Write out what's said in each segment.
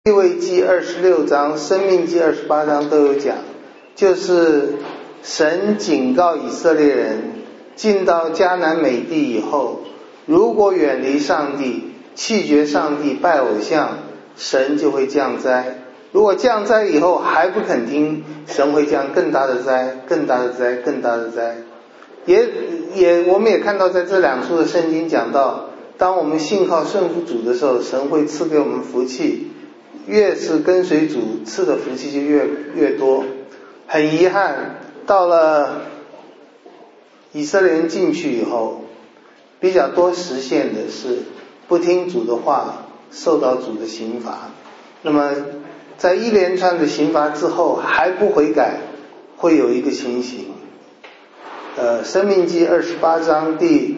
利未记26章、申命记28章都有讲，就是神警告以色列人进到迦南美地以后，如果远离上帝，弃绝上帝，拜偶像，神就会降灾。如果降灾以后还不肯听，神会降更大的灾，更大的灾，更大的灾。我们也看到在这两处的圣经讲到，当我们信靠顺服主的时候，神会赐给我们福气，越是跟随主，赐的福气就越多。很遗憾，到了以色列人进去以后，比较多实现的是不听主的话，受到主的刑罚。那么在一连串的刑罚之后还不悔改，会有一个情形，申命记28章第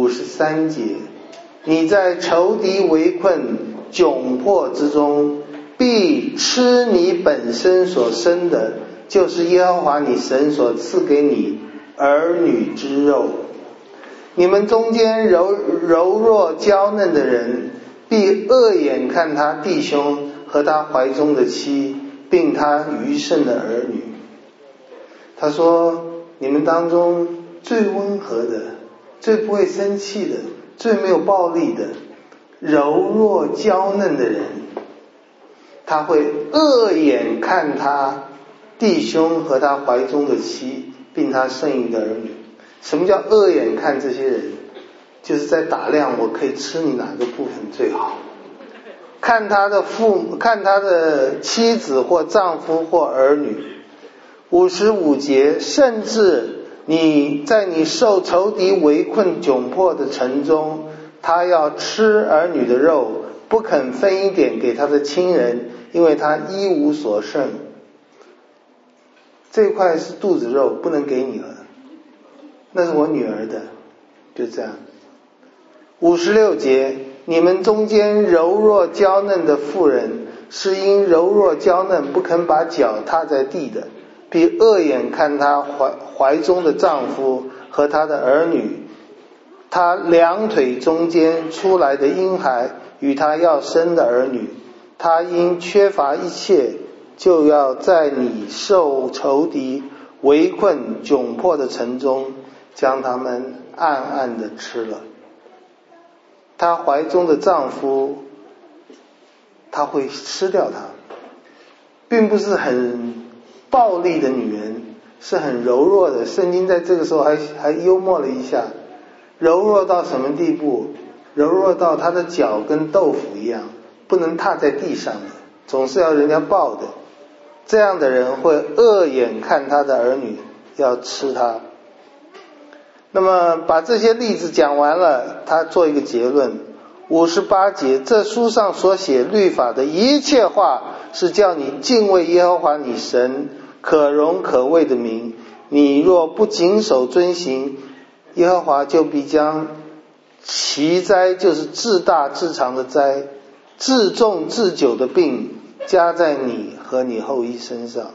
53节，你在仇敌围困窘迫之中，必吃你本身所生的，就是耶和华你神所赐给你儿女之肉。你们中间柔弱娇嫩的人，必恶眼看他弟兄和他怀中的妻，并他余剩的儿女。他说，你们当中最温和的，最不会生气的，最没有暴力的，柔弱娇嫩的人，他会恶眼看他弟兄和他怀中的妻，并他剩余的儿女。什么叫恶眼看这些人？就是在打量我可以吃你哪个部分最好，看他的妻子或丈夫或儿女。55节，甚至你在你受仇敌围困窘迫的城中，他要吃儿女的肉，不肯分一点给他的亲人，因为他一无所剩。这块是肚子肉，不能给你了，那是我女儿的，就这样。56节，你们中间柔弱娇嫩的妇人，是因柔弱娇嫩不肯把脚踏在地的，必恶眼看她怀中的丈夫和她的儿女，她两腿中间出来的婴孩与她要生的儿女，她因缺乏一切，就要在你受仇敌围困窘迫的城中，将他们暗暗地吃了。她怀中的丈夫，她会吃掉她，并不是很暴力的女人，是很柔弱的。圣经在这个时候还幽默了一下，柔弱到什么地步？柔弱到她的脚跟豆腐一样，不能踏在地上的，总是要人家抱的。这样的人会恶眼看他的儿女，要吃他。那么把这些例子讲完了，他做一个结论。58节，这书上所写律法的一切话，是叫你敬畏耶和华你神可荣可畏的名。你若不谨守遵行，耶和华就必将奇灾，就是至大至长的灾，至重至久的病，加在你和你后裔身上。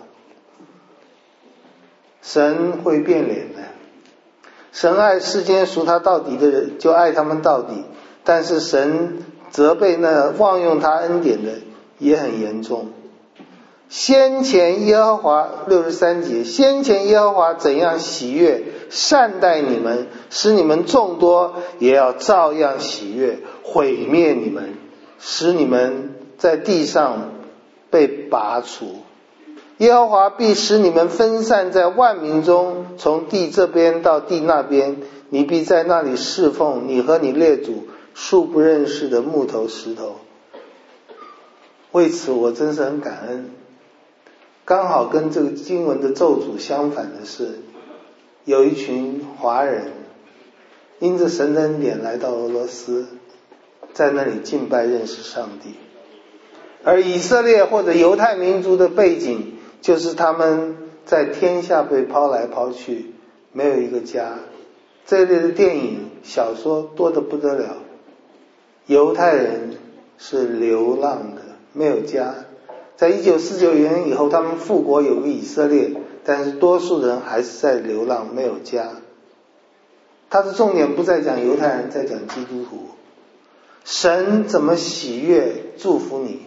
神会变脸的，神爱世间属他到底的人，就爱他们到底，但是神责备那妄用他恩典的也很严重。先前耶和华63节，先前耶和华怎样喜悦善待你们，使你们众多，也要照样喜悦毁灭你们，使你们在地上被拔除。耶和华必使你们分散在万民中，从地这边到地那边，你必在那里侍奉你和你列祖素不认识的木头石头。为此我真是很感恩。刚好跟这个经文的咒诅相反的是，有一群华人因着神的恩典来到俄罗斯，在那里敬拜认识上帝。而以色列或者犹太民族的背景，就是他们在天下被抛来抛去，没有一个家。这一类的电影小说多得不得了。犹太人是流浪的，没有家。在1949年以后，他们复国有个以色列，但是多数人还是在流浪，没有家。他的重点不在讲犹太人，在讲基督徒。神怎么喜悦祝福你，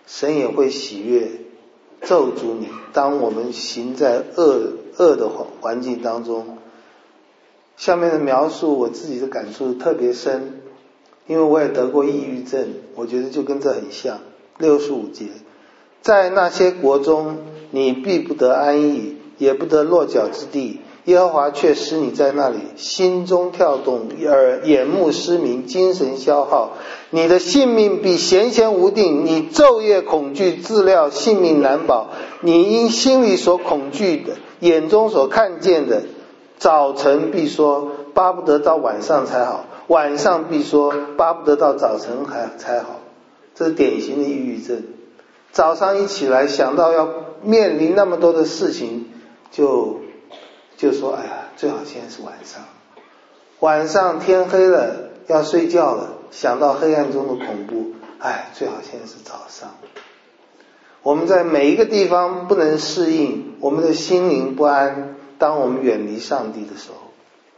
神也会喜悦咒诅你。当我们行在恶的环境当中，下面的描述我自己的感触特别深，因为我也得过抑郁症，我觉得就跟这很像。65节，在那些国中，你必不得安逸，也不得落脚之地，耶和华却使你在那里心中跳动，眼目失明，精神消耗，你的性命必闲闲无定，你昼夜恐惧，自料性命难保。你因心里所恐惧的，眼中所看见的，早晨必说巴不得到晚上才好，晚上必说巴不得到早晨才好。这是典型的抑郁症。早上一起来想到要面临那么多的事情，就说哎呀，最好现在是晚上。晚上天黑了要睡觉了，想到黑暗中的恐怖，哎，最好现在是早上。我们在每一个地方不能适应，我们的心灵不安，当我们远离上帝的时候。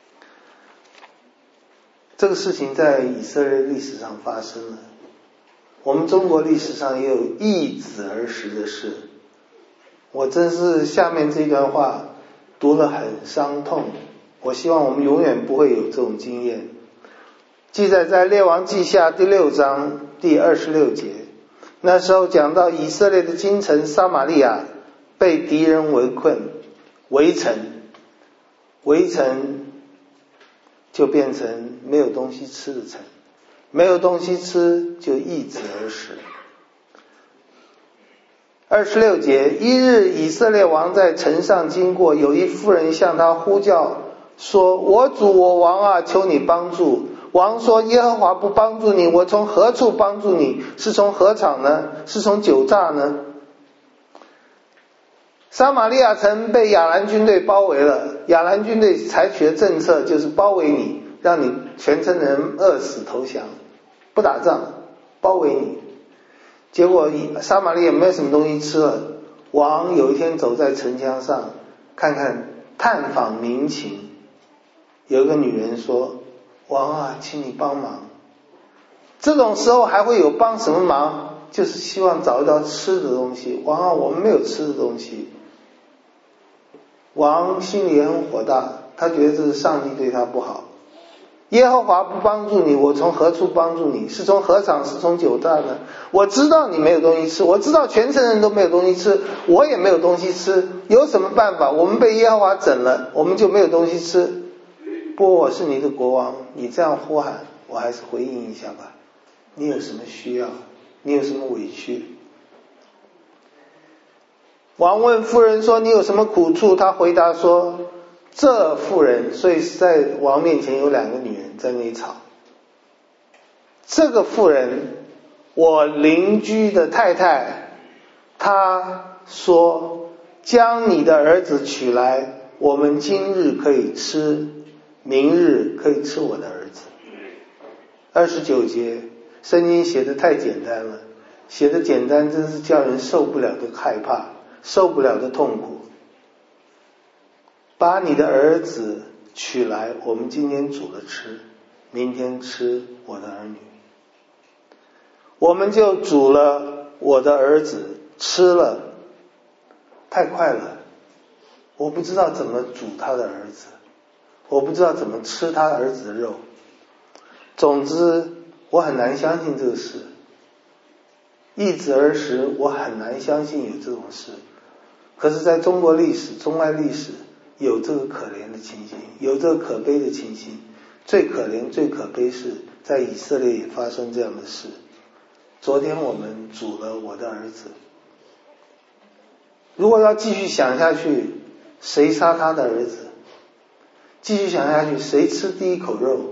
这个事情在以色列历史上发生了，我们中国历史上也有易子而食的事。我真是下面这段话读了很伤痛，我希望我们永远不会有这种经验。记载在列王记下第6章第26节，那时候讲到以色列的京城撒玛利亚被敌人围城就变成没有东西吃的城，没有东西吃就易子而食。26节，一日以色列王在城上经过，有一妇人向他呼叫说，我主我王啊，求你帮助。王说，耶和华不帮助你，我从何处帮助你？是从禾场呢？是从酒榨呢？撒玛利亚城被亚兰军队包围了，亚兰军队采取的政策就是包围你，让你全城人饿死投降，不打仗，包围你。结果撒玛利亚没有什么东西吃了，王有一天走在城墙上探访民情，有一个女人说，王啊，请你帮忙。这种时候还会有帮什么忙？就是希望找到吃的东西。王啊，我们没有吃的东西。王心里也很火大，他觉得这是上帝对他不好。耶和华不帮助你，我从何处帮助你？是从禾场，是从酒榨呢？我知道你没有东西吃，我知道全城人都没有东西吃，我也没有东西吃，有什么办法？我们被耶和华整了，我们就没有东西吃。不过我是你的国王，你这样呼喊，我还是回应一下吧。你有什么需要？你有什么委屈？王问妇人说，你有什么苦处？他回答说，这妇人，所以在王面前有2个女人在那里吵。这个妇人，我邻居的太太，她说，将你的儿子取来，我们今日可以吃，明日可以吃我的儿子。29节，圣经写得太简单了，写得简单真是叫人受不了的害怕，受不了的痛苦。把你的儿子取来，我们今天煮了吃，明天吃我的儿女。我们就煮了我的儿子吃了，太快了，我不知道怎么煮他的儿子，我不知道怎么吃他儿子的肉。总之我很难相信这个事，易子而食，我很难相信有这种事。可是在中国历史、中外历史有这个可怜的情形，有这个可悲的情形。最可怜最可悲是在以色列也发生这样的事。昨天我们煮了我的儿子，如果要继续想下去，谁杀他的儿子？继续想下去，谁吃第一口肉？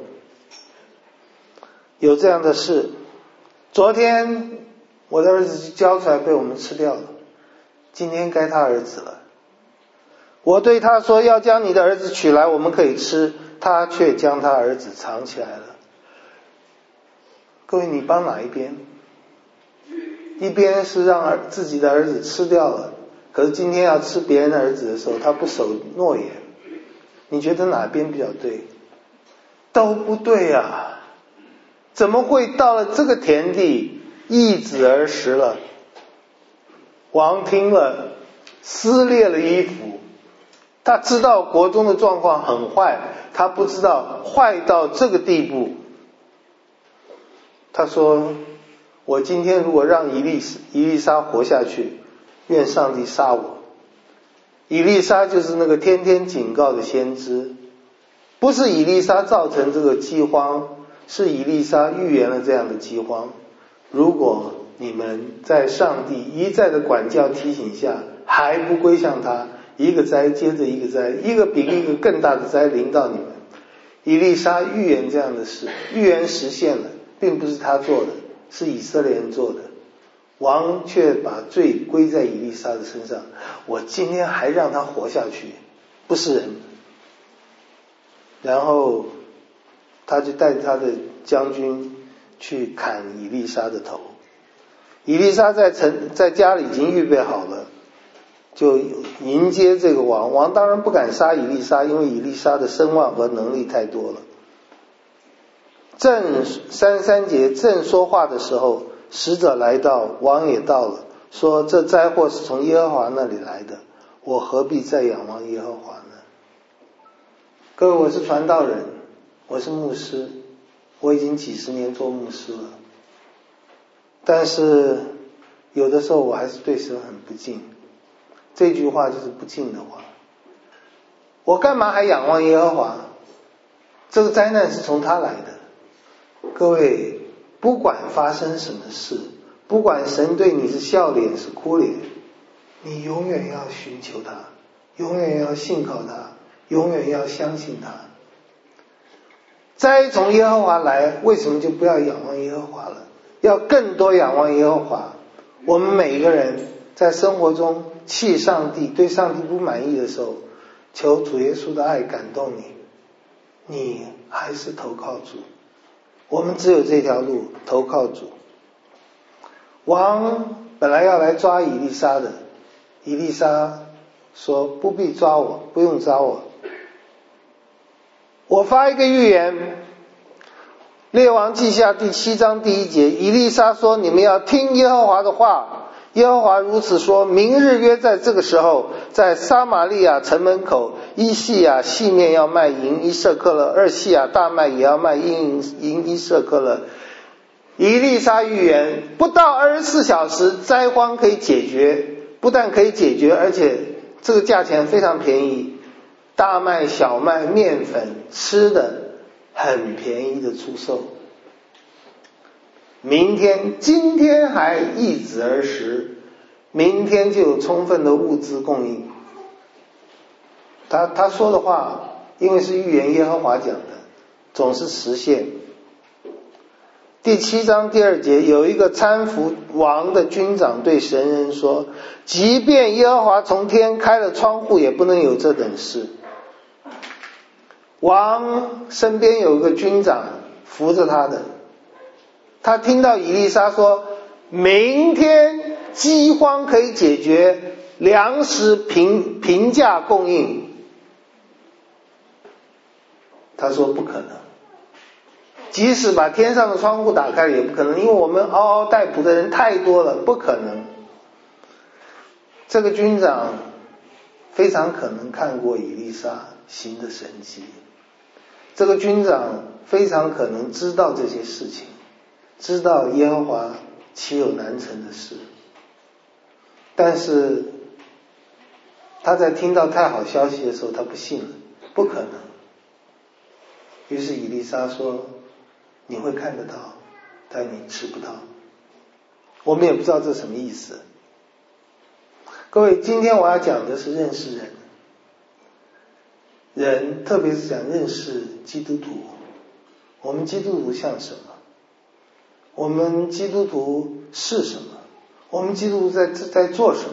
有这样的事。昨天我的儿子交出来被我们吃掉了，今天该他儿子了。我对他说，要将你的儿子取来，我们可以吃，他却将他儿子藏起来了。各位，你帮哪一边？一边是让自己的儿子吃掉了，可是今天要吃别人的儿子的时候，他不守诺言。你觉得哪边比较对？都不对啊！怎么会到了这个田地，易子而食了？ 王听了撕裂了衣服，他知道国中的状况很坏，他不知道坏到这个地步。他说，我今天如果让以利沙活下去，愿上帝杀我。以利沙就是那个天天警告的先知，不是以利沙造成这个饥荒，是以利沙预言了这样的饥荒。如果你们在上帝一再的管教提醒下还不归向他，一个灾接着一个灾，一个比一个更大的灾临到你们。以利沙预言这样的事，预言实现了，并不是他做的，是以色列人做的。王却把罪归在以利沙的身上，我今天还让他活下去，不是人。然后他就带着他的将军去砍以利沙的头。以利沙在家里已经预备好了，就迎接这个王。王当然不敢杀以利沙，因为以利沙的声望和能力太多了。正33节正说话的时候，使者来到，王也到了，说这灾祸是从耶和华那里来的，我何必再仰望耶和华呢？各位，我是传道人，我是牧师，我已经几十年做牧师了，但是有的时候我还是对神很不敬。这句话就是不敬的话。我干嘛还仰望耶和华？这个灾难是从他来的。各位，不管发生什么事，不管神对你是笑脸是哭脸，你永远要寻求他，永远要信靠他，永远要相信他。灾从耶和华来，为什么就不要仰望耶和华了？要更多仰望耶和华。我们每一个人在生活中气上帝，对上帝不满意的时候，求主耶稣的爱感动你，你还是投靠主。我们只有这条路，投靠主。王本来要来抓以利沙的，以利沙说不必抓我，不用抓我。我发一个预言，列王记下第7章第1节，以利沙说，你们要听耶和华的话。耶和华如此说，明日约在这个时候，在撒玛利亚城门口，一细亚细面要卖银1舍客勒，2细亚大麦也要卖银1舍客勒。以利沙预言，不到24小时灾荒可以解决，不但可以解决，而且这个价钱非常便宜，大麦小麦面粉吃的很便宜的出售。今天还易子而食，明天就有充分的物资供应。他说的话，因为是预言耶和华讲的，总是实现。第7章第2节，有一个搀扶王的军长对神人说，即便耶和华从天开了窗户，也不能有这等事。王身边有一个军长扶着他的，他听到以利沙说明天饥荒可以解决，粮食平价供应，他说不可能，即使把天上的窗户打开也不可能，因为我们嗷嗷待哺的人太多了，不可能。这个军长非常可能看过以利沙行的神迹，这个军长非常可能知道这些事情，知道耶和华岂有难成的事。但是他在听到太好消息的时候，他不信了，不可能。于是以利沙说，你会看得到，但你吃不到。我们也不知道这什么意思。各位，今天我要讲的是认识人，人特别是讲认识基督徒。我们基督徒像什么？我们基督徒是什么？我们基督徒在做什么？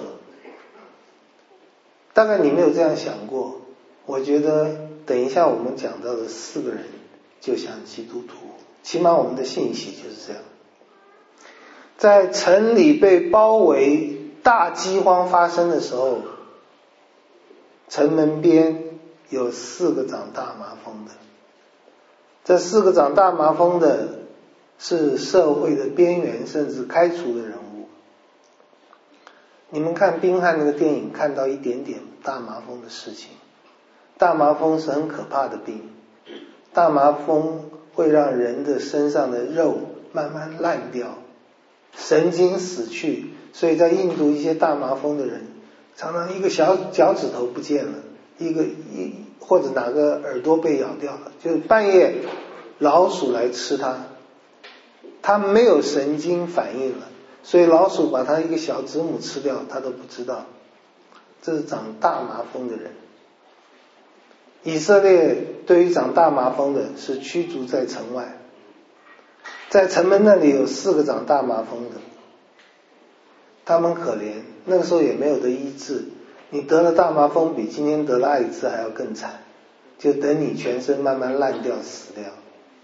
大概你没有这样想过。我觉得等一下我们讲到的4个人就像基督徒，起码我们的信息就是这样。在城里被包围，大饥荒发生的时候，城门边有4个长大麻风的。这4个长大麻风的是社会的边缘甚至开除的人物。 你们看宾汉那个电影，看到一点点大麻风的事情。大麻风是很可怕的病，大麻风会让人的身上的肉慢慢烂掉，神经死去，所以在印度一些大麻风的人常常一个小脚趾头不见了，或者哪个耳朵被咬掉了，就是半夜老鼠来吃它，它没有神经反应了，所以老鼠把它一个小指母吃掉它都不知道。这是长大麻风的人。以色列对于长大麻风的是驱逐在城外，在城门那里有4个长大麻风的，他们可怜，那个时候也没有得医治，你得了大麻风比今天得了艾滋还要更惨，就等你全身慢慢烂掉死掉。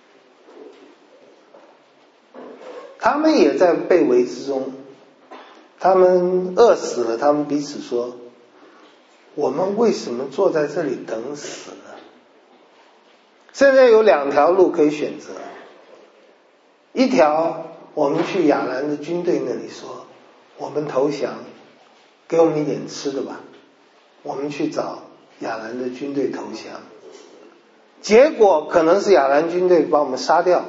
他们也在被围之中，他们饿死了，他们彼此说，我们为什么坐在这里等死呢？现在有2条路可以选择，一条我们去亚兰的军队那里说，我们投降，给我们一点吃的吧，我们去找亚兰的军队投降，结果可能是亚兰军队把我们杀掉，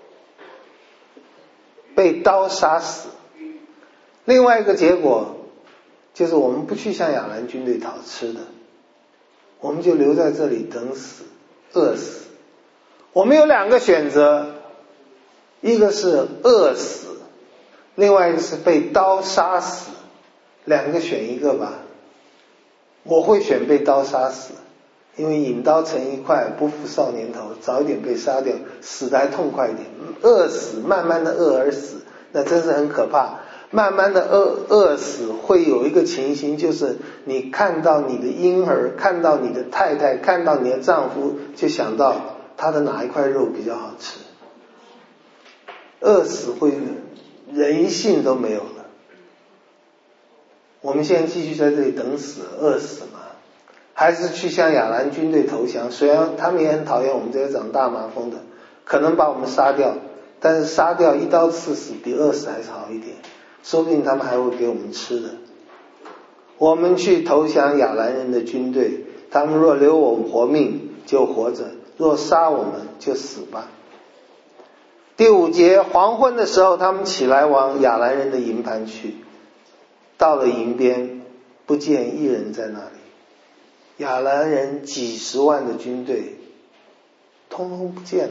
被刀杀死。另外一个结果就是我们不去向亚兰军队讨吃的，我们就留在这里等死，饿死。我们有2个选择，一个是饿死，另外一个是被刀杀死，2个选一个吧。我会选被刀杀死，因为引刀成一块，不负少年头，早一点被杀掉，死得还痛快一点。饿死，慢慢的饿而死，那真是很可怕。慢慢的饿死会有一个情形，就是你看到你的婴儿，看到你的太太，看到你的丈夫，就想到他的哪一块肉比较好吃。饿死会人性都没有了。我们现在继续在这里等死饿死吗？还是去向亚兰军队投降？虽然他们也很讨厌我们这些长大麻风的，可能把我们杀掉，但是杀掉一刀刺死比饿死还是好一点，说不定他们还会给我们吃的。我们去投降亚兰人的军队，他们若留我们活命就活着，若杀我们就死吧。第5节，黄昏的时候，他们起来往亚兰人的营盘去，到了营边，不见一人在那里。亚兰人几十万的军队通通不见了，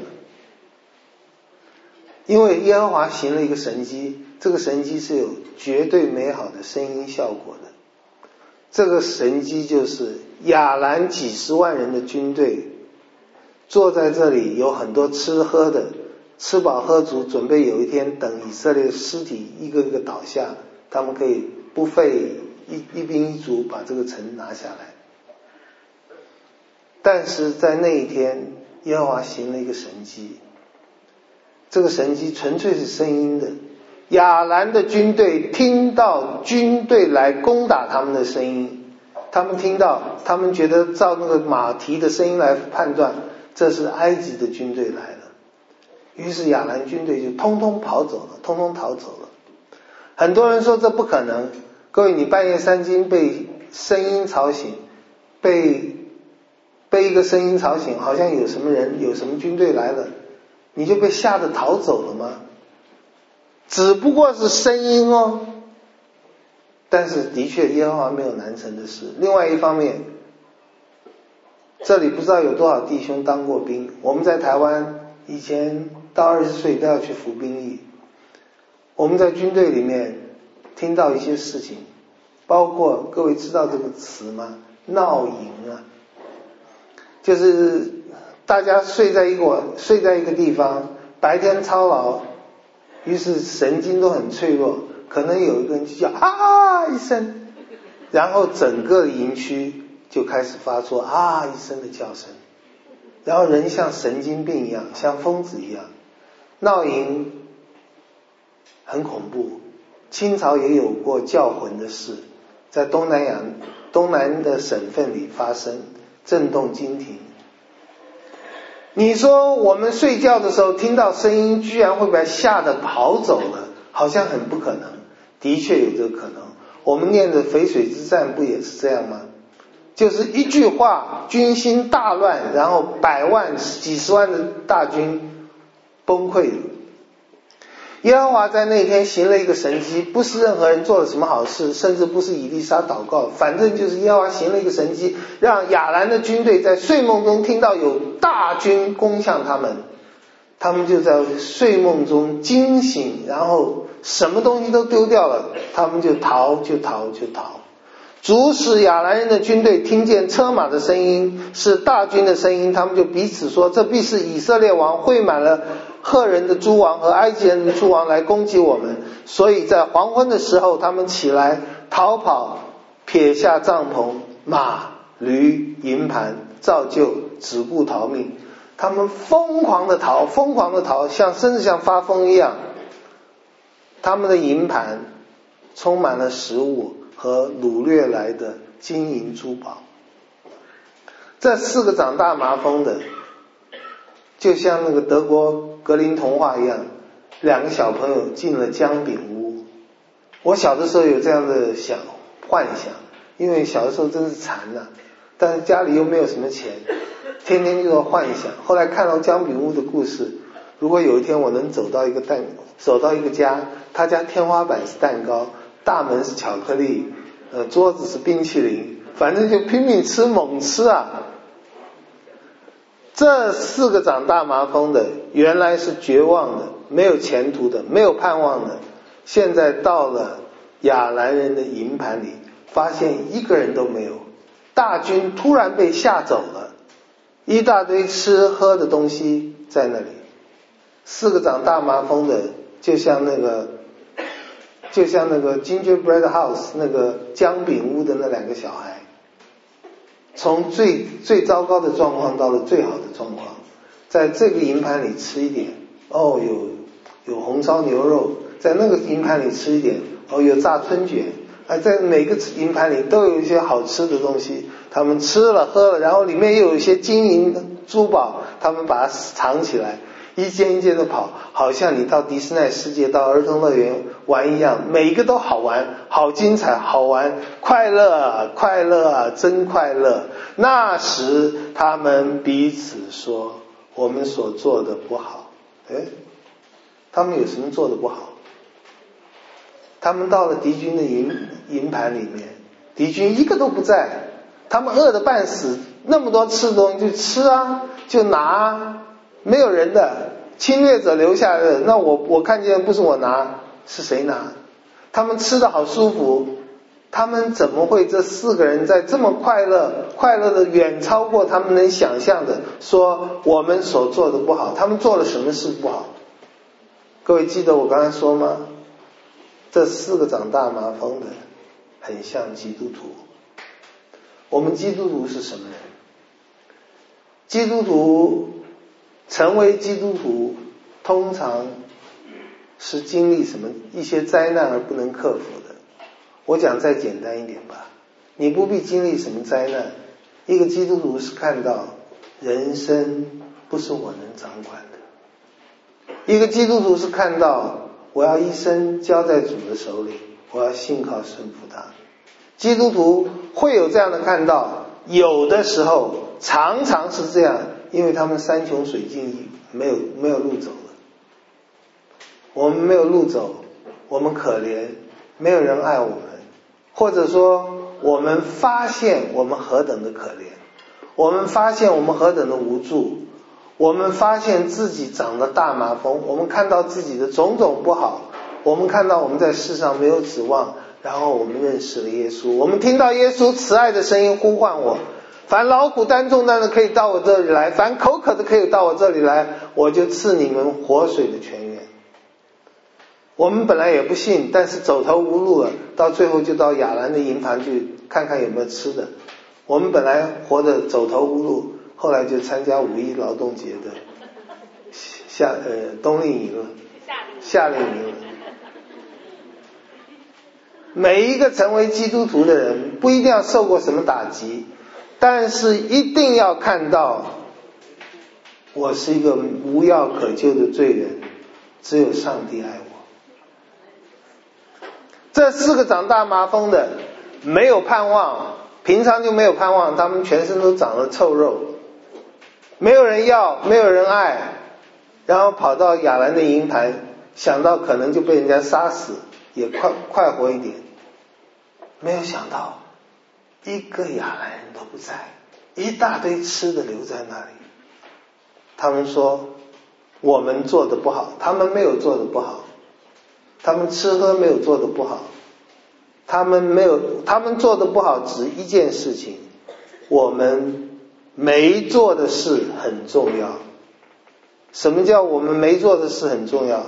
因为耶和华行了一个神迹，这个神迹是有绝对美好的声音效果的。这个神迹就是亚兰几十万人的军队坐在这里，有很多吃喝的，吃饱喝足，准备有一天等以色列尸体一个个倒下，他们可以不费一兵一卒把这个城拿下来。但是在那一天，耶和华行了一个神迹，这个神迹纯粹是声音的。亚兰的军队听到军队来攻打他们的声音，他们听到，他们觉得照那个马蹄的声音来判断，这是埃及的军队来了。于是亚兰军队就通通跑走了，通通逃走了。很多人说这不可能，各位，你半夜3更被声音吵醒，被一个声音吵醒，好像有什么人，有什么军队来了，你就被吓得逃走了吗？只不过是声音哦。但是的确耶和华没有难成的事。另外一方面，这里不知道有多少弟兄当过兵，我们在台湾以前到20岁都要去服兵役。我们在军队里面听到一些事情，包括各位知道这个词吗？闹营啊，就是大家睡在一个地方，白天操劳，于是神经都很脆弱，可能有一个人就叫啊一声，然后整个营区就开始发出啊一声的叫声，然后人像神经病一样，像疯子一样。闹营很恐怖，清朝也有过叫魂的事，在东南的省份里发生，震动京庭。你说我们睡觉的时候听到声音，居然会被吓得跑走了，好像很不可能。的确有这个可能。 我们念的淝水之战不也是这样吗？就是一句话，军心大乱，然后百万几十万的大军崩溃了。耶和华在那天行了一个神迹，不是任何人做了什么好事，甚至不是以利沙祷告，反正就是耶和华行了一个神迹，让亚兰的军队在睡梦中听到有大军攻向他们，他们就在睡梦中惊醒，然后什么东西都丢掉了，他们就逃。主使亚兰人的军队听见车马的声音，是大军的声音，他们就彼此说，这必是以色列王汇满了赫人的诸王和埃及人的诸王来攻击我们。所以在黄昏的时候，他们起来逃跑，撇下帐篷、马、驴、营盘，照旧只顾逃命。他们疯狂的逃，甚至像发疯一样。他们的营盘充满了食物和掳掠来的金银珠宝。这4个长大麻风的，就像那个德国格林童话一样，2个小朋友进了姜饼屋。我小的时候有这样的幻想，因为小的时候真是馋啊，但是家里又没有什么钱，天天就要幻想。后来看到姜饼屋的故事，如果有一天我能走到一个家，他家天花板是蛋糕，大门是巧克力，桌子是冰淇淋，反正就拼命吃猛吃啊。这4个长大麻风的原来是绝望的，没有前途的，没有盼望的，现在到了亚兰人的营盘里，发现一个人都没有，大军突然被吓走了，一大堆吃喝的东西在那里。4个长大麻风的就像那个 Gingerbread House 那个姜饼屋的那2个小孩，从最糟糕的状况到了最好的状况。在这个营盘里吃一点，有红烧牛肉，在那个营盘里吃一点，有炸春卷，在每个营盘里都有一些好吃的东西，他们吃了喝了，然后里面又有一些金银珠宝，他们把它藏起来，一间一间的跑，好像你到迪士尼世界到儿童乐园玩一样，每一个都好玩，好精彩，好玩，快乐，真快乐。那时他们彼此说，我们所做的不好。他们有什么做的不好？他们到了敌军的营盘里面，敌军一个都不在，他们饿得半死，那么多吃的东西就吃啊，就拿啊，没有人的，侵略者留下的，那我看见不是我拿，是谁拿？他们吃得好舒服，他们怎么会这4个人在这么快乐的远超过他们能想象的，说我们所做的不好？他们做了什么事不好？各位记得我刚才说吗？这4个长大麻风的很像基督徒。我们基督徒是什么人？基督徒成为基督徒通常是经历一些灾难而不能克服的。我讲再简单一点吧，你不必经历什么灾难。一个基督徒是看到人生不是我能掌管的，一个基督徒是看到我要一生交在主的手里，我要信靠顺服他。基督徒会有这样的看到，有的时候常常是这样，因为他们山穷水尽，没有路走了。我们没有路走，我们可怜，没有人爱我们，或者说我们发现我们何等的可怜，我们发现我们何等的无助，我们发现自己长了大麻风，我们看到自己的种种不好，我们看到我们在世上没有指望，然后我们认识了耶稣，我们听到耶稣慈爱的声音呼唤我，凡劳苦担重担的可以到我这里来，凡口渴的可以到我这里来，我就赐你们活水的泉源。我们本来也不信，但是走投无路了，到最后就到亚兰的营盘去看看有没有吃的。我们本来活得走投无路，后来就参加5·1劳动节的冬令营了，夏令营了。每一个成为基督徒的人不一定要受过什么打击，但是一定要看到我是一个无药可救的罪人，只有上帝爱我。 这4个长大麻风的没有盼望，平常就没有盼望，他们全身都长了臭肉，没有人要，没有人爱，然后跑到亚兰的营盘，想到可能就被人家杀死，也快活一点。没有想到一个亚兰人都不在，一大堆吃的留在那里。他们说我们做的不好，他们没有做的不好，他们吃喝没有做的不好，他们做的不好只一件事情，我们没做的事很重要。什么叫我们没做的事很重要？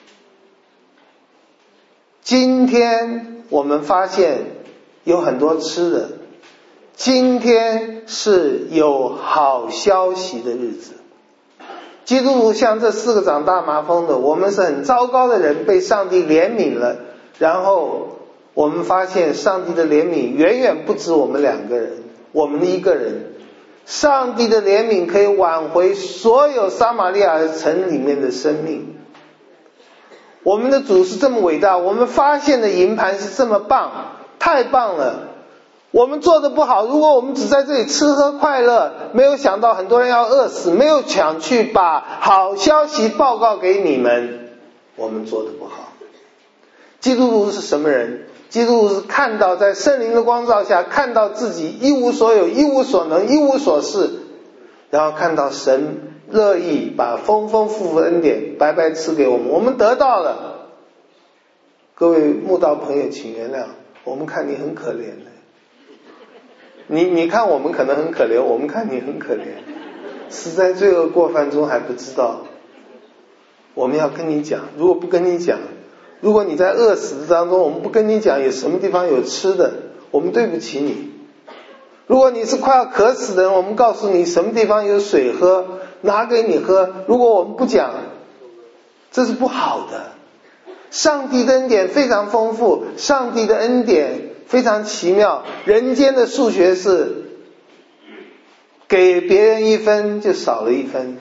今天我们发现有很多吃的，今天是有好消息的日子。基督徒像这4个长大麻风的，我们是很糟糕的人，被上帝怜悯了，然后我们发现上帝的怜悯远远不止我们2个人，我们1个人。上帝的怜悯可以挽回所有撒玛利亚城里面的生命。我们的主是这么伟大，我们发现的营盘是这么棒，太棒了。我们做的不好，如果我们只在这里吃喝快乐，没有想到很多人要饿死，没有想去把好消息报告给你们，我们做的不好。基督徒是什么人？基督徒是看到在圣灵的光照下，看到自己一无所有，一无所能，一无所事，然后看到神乐意把丰丰富富的恩典白白赐给我们，我们得到了。各位慕道朋友请原谅，我们看你很可怜的，你看我们可能很可怜，我们看你很可怜，死在罪恶过犯中还不知道。我们要跟你讲，如果不跟你讲，如果你在饿死的当中，我们不跟你讲有什么地方有吃的，我们对不起你。如果你是快要渴死的人，我们告诉你什么地方有水喝，拿给你喝，如果我们不讲，这是不好的。上帝的恩典非常丰富，上帝的恩典非常奇妙。人间的数学是给别人1分就少了1分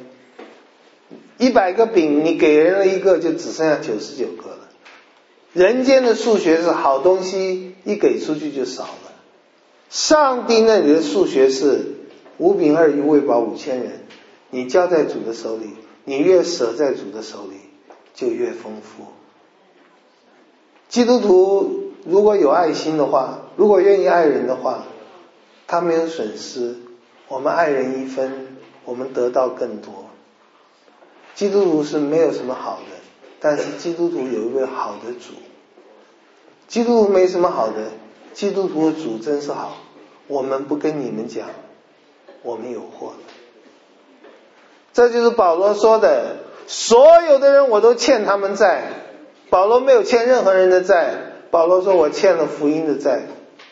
，100个饼你给人了1个就只剩下99个了。人间的数学是好东西一给出去就少了，上帝那里的数学是5饼2鱼喂饱5000人，你交在主的手里，你越舍在主的手里就越丰富。基督徒如果有爱心的话，如果愿意爱人的话，他没有损失，我们爱人1分，我们得到更多。基督徒是没有什么好的，但是基督徒有一位好的主。基督徒没什么好的，基督徒的主真是好，我们不跟你们讲，我们有祸了。这就是保罗说的，所有的人我都欠他们债。保罗没有欠任何人的债，保罗说我欠了福音的债。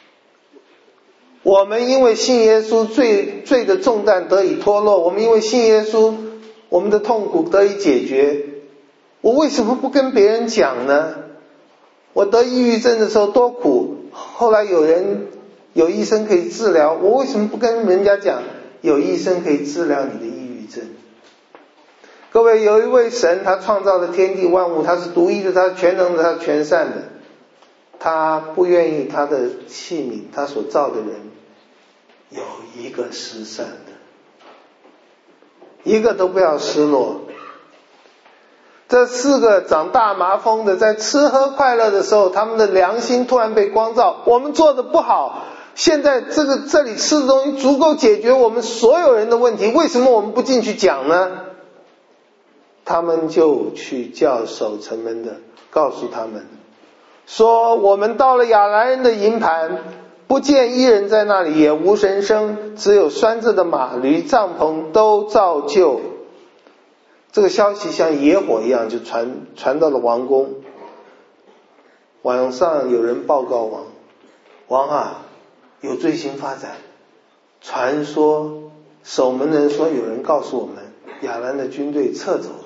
我们因为信耶稣，罪的重担得以脱落，我们因为信耶稣，我们的痛苦得以解决。我为什么不跟别人讲呢？我得抑郁症的时候多苦，后来有医生可以治疗，我为什么不跟人家讲有医生可以治疗你的抑郁症？各位，有一位神，他创造了天地万物，他是独一的，他是全能的，他是全善的，他不愿意他的器皿，他所造的人有一个失散的，一个都不要失落。这4个长大麻风的，在吃喝快乐的时候，他们的良心突然被光照，我们做的不好，现在这里吃的东西足够解决我们所有人的问题，为什么我们不进去讲呢？他们就去叫守城门的告诉他们说，我们到了亚兰人的营盘，不见一人在那里，也无人声，只有拴着的马驴帐篷都照旧。这个消息像野火一样就传到了王宫。晚上有人报告王啊，有最新发展，传说守门人说有人告诉我们亚兰的军队撤走了。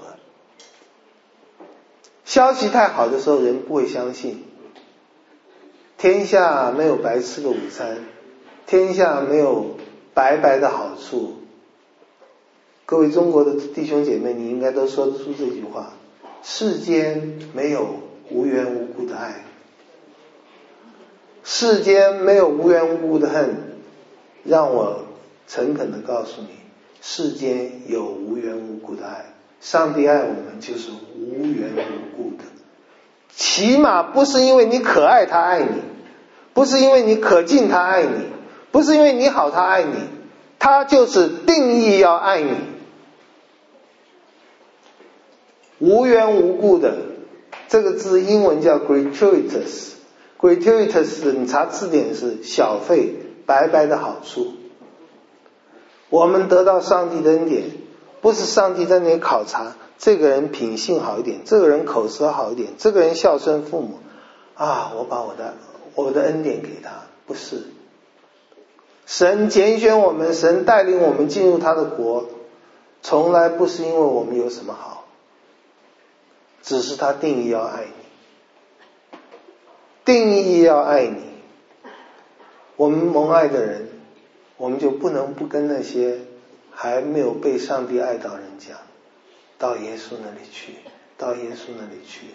消息太好的时候人不会相信，天下没有白吃的午餐，天下没有白白的好处。各位中国的弟兄姐妹，你应该都说得出这句话，世间没有无缘无故的爱。 世间没有无缘无故的恨，让我诚恳地告诉你，世间有无缘无故的爱。上帝爱我们就是无缘无故的，起码不是因为你可爱他爱你，不是因为你可敬他爱你，不是因为你好他爱你，他就是定义要爱你。无缘无故的这个字英文叫 gratuitous， 你查字典是小费，白白的好处。我们得到上帝的恩典，不是上帝在那里考察这个人品性好一点，这个人口舌好一点，这个人孝顺父母啊，我把我的恩典给他，不是。神拣选我们，神带领我们进入他的国，从来不是因为我们有什么好，只是他定义要爱你，定义要爱你。我们蒙爱的人，我们就不能不跟那些还没有被上帝爱到人讲，到耶稣那里去，到耶稣那里去。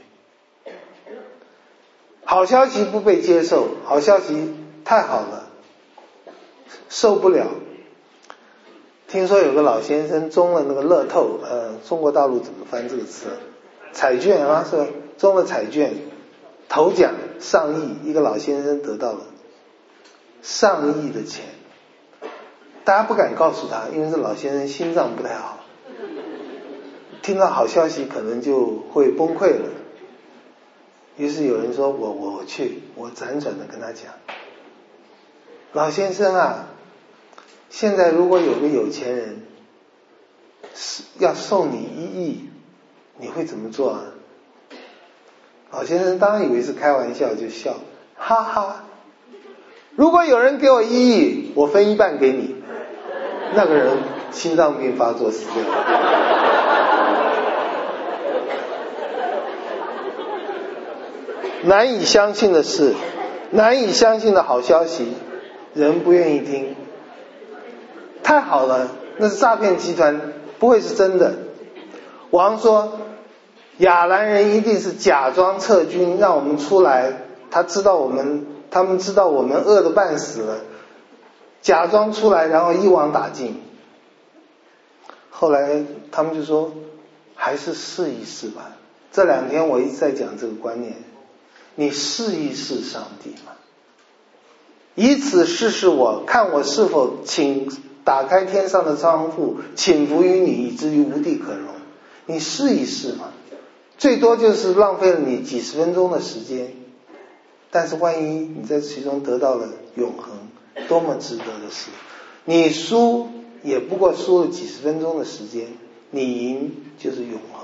好消息不被接受，好消息太好了，受不了。听说有个老先生中了那个乐透，中国大陆怎么翻这个词？彩券啊，是吧？中了彩券，头奖上亿，一个老先生得到了上亿的钱。大家不敢告诉他，因为这老先生心脏不太好，听到好消息可能就会崩溃了。于是有人说我去，我辗转的跟他讲，老先生啊，现在如果有个有钱人要送你1亿，你会怎么做啊？老先生当然以为是开玩笑，就笑，哈哈，如果有人给我1亿，我分1半给你。那个人心脏病发作死掉了。难以相信的事，难以相信的好消息，人不愿意听。太好了，那是诈骗集团，不会是真的。王说亚兰人一定是假装撤军让我们出来，他们知道我们饿得半死了，假装出来然后一网打尽。后来他们就说还是试一试吧。这2天我一直在讲这个观念，你试一试上帝嘛，以此试试我，看我是否请打开天上的窗户，倾福于你，以至于无地可容。你试一试嘛，最多就是浪费了你几十分钟的时间，但是万一你在其中得到了永恒，多么值得的事。你输也不过输了几十分钟的时间，你赢就是永恒。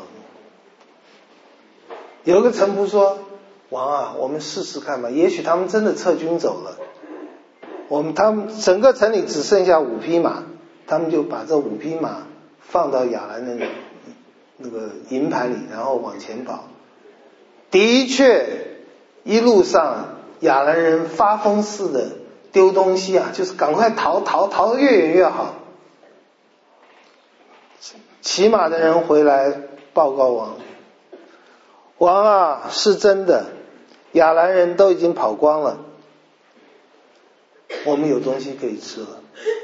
有一个臣仆说，王啊，我们试试看吧，也许他们真的撤军走了，他们整个城里只剩下5匹马，他们就把这5匹马放到亚兰人的那个营盘里，然后往前跑。的确一路上亚兰人发疯似的丢东西啊，就是赶快逃得越远越好。骑马的人回来报告王，王啊，是真的，亚兰人都已经跑光了，我们有东西可以吃了。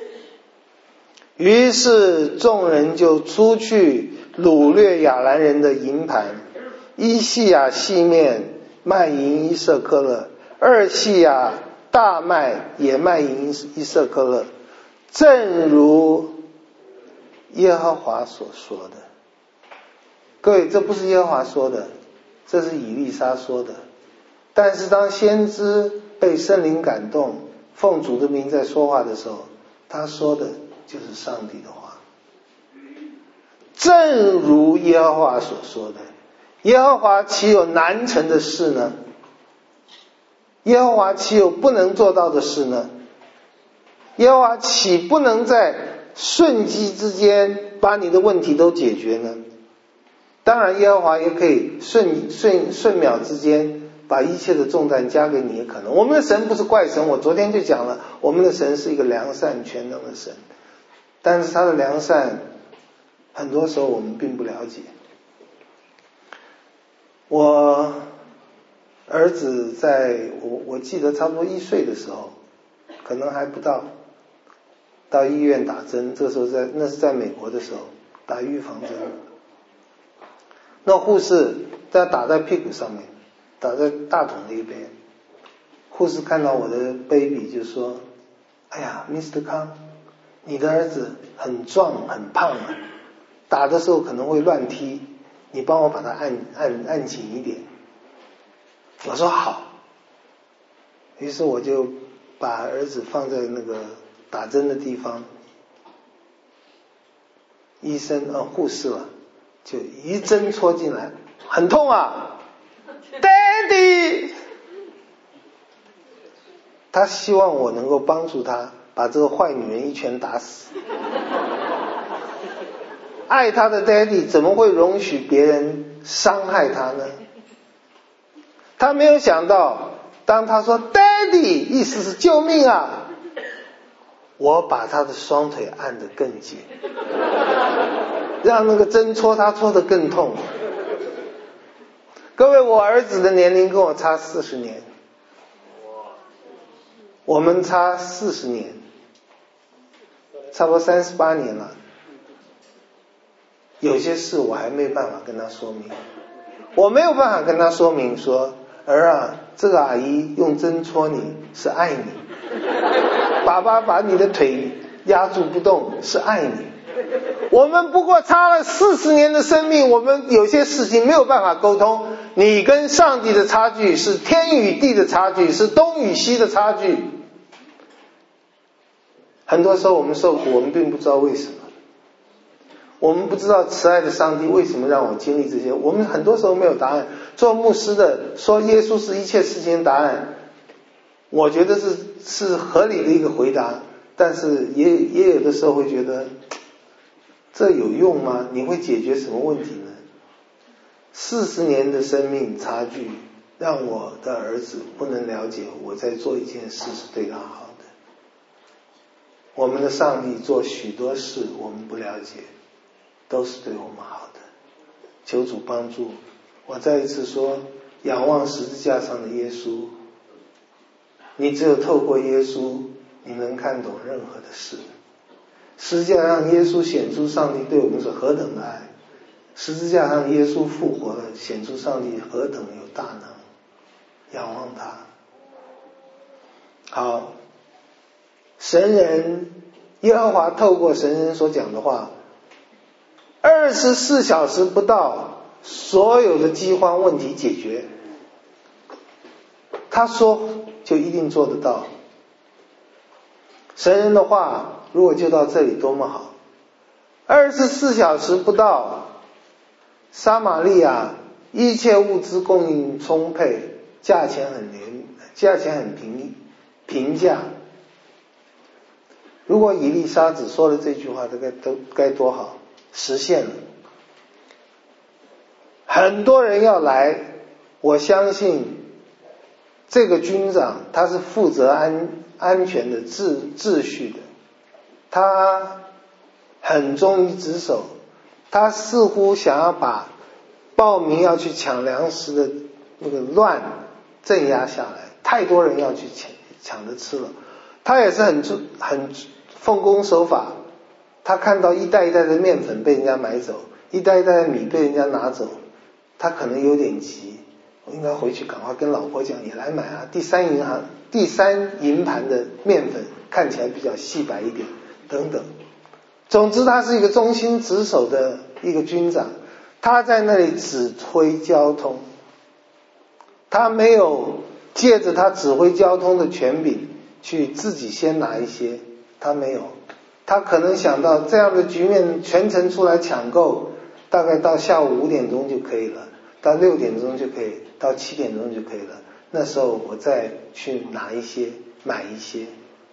于是众人就出去掳掠亚兰人的营盘，一细亚细面卖银1舍克勒，2细亚大麦也卖银1舍克勒，正如耶和华所说的。各位，这不是耶和华说的，这是以利沙说的。但是当先知被圣灵感动，奉主的名在说话的时候，他说的就是上帝的话。正如耶和华所说的，耶和华岂有难成的事呢？耶和华岂有不能做到的事呢？耶和华岂不能在瞬息之间把你的问题都解决呢？当然耶和华也可以瞬秒之间把一切的重担加给你，也可能。我们的神不是怪神，我昨天就讲了，我们的神是一个良善全能的神，但是他的良善很多时候我们并不了解。我儿子在我记得差不多1岁的时候，可能还不到，到医院打针，这时候那是在美国的时候打预防针，那护士在打在屁股上面，打在大腿那边，护士看到我的 baby 就说，哎呀 Mr. 康，你的儿子很壮很胖啊，打的时候可能会乱踢，你帮我把他按紧一点。我说好，于是我就把儿子放在那个打针的地方，医生护士就一针戳进来，很痛啊 Daddy， 他希望我能够帮助他把这个坏女人一拳打死。爱他的 Daddy 怎么会容许别人伤害他呢？他没有想到，当他说 Daddy 意思是救命啊，我把他的双腿按得更紧，让那个针戳他戳得更痛。各位，我儿子的年龄跟我差40年，我们差40年，差不多38年了。有些事我还没办法跟他说明，我没有办法跟他说明说，儿啊，这个阿姨用针戳你是爱你，爸爸把你的腿压住不动是爱你。我们不过差了40年的生命，我们有些事情没有办法沟通。你跟上帝的差距是天与地的差距，是东与西的差距。很多时候我们受苦，我们并不知道为什么，我们不知道慈爱的上帝为什么让我经历这些，我们很多时候没有答案。做牧师的说耶稣是一切事情的答案，我觉得是合理的一个回答，但是也有的时候会觉得这有用吗？你会解决什么问题呢？40年的生命差距让我的儿子不能了解我在做一件事是对他好的。我们的上帝做许多事我们不了解，都是对我们好的。求主帮助我，再一次说，仰望十字架上的耶稣，你只有透过耶稣你能看懂任何的事。十字架上耶稣显出上帝对我们是何等的爱，十字架上耶稣复活了，显出上帝何等有大能。仰望他。好，神人耶和华透过神人所讲的话，24小时不到，所有的饥荒问题解决。他说就一定做得到。神人的话如果就到这里多么好。24小时不到，撒玛利亚一切物资供应充沛，价钱很平价。如果以利沙只说了这句话，都该多好，实现了。很多人要来，我相信这个军长他是负责安全的秩序的，他很忠于职守，他似乎想要把报名要去抢粮食的那个乱镇压下来，太多人要去抢着吃了。他也是很奉公守法，他看到一袋一袋的面粉被人家买走，一袋一袋的米被人家拿走，他可能有点急，我应该回去赶快跟老婆讲，你来买啊，第三银盘的面粉看起来比较细白一点等等。总之他是一个忠心职守的一个军长，他在那里指挥交通，他没有借着他指挥交通的权柄去自己先拿一些，他没有，他可能想到这样的局面全程出来抢购，大概到下午5点钟就可以了，到6点钟就可以，到7点钟就可以了，那时候我再去拿一些买一些。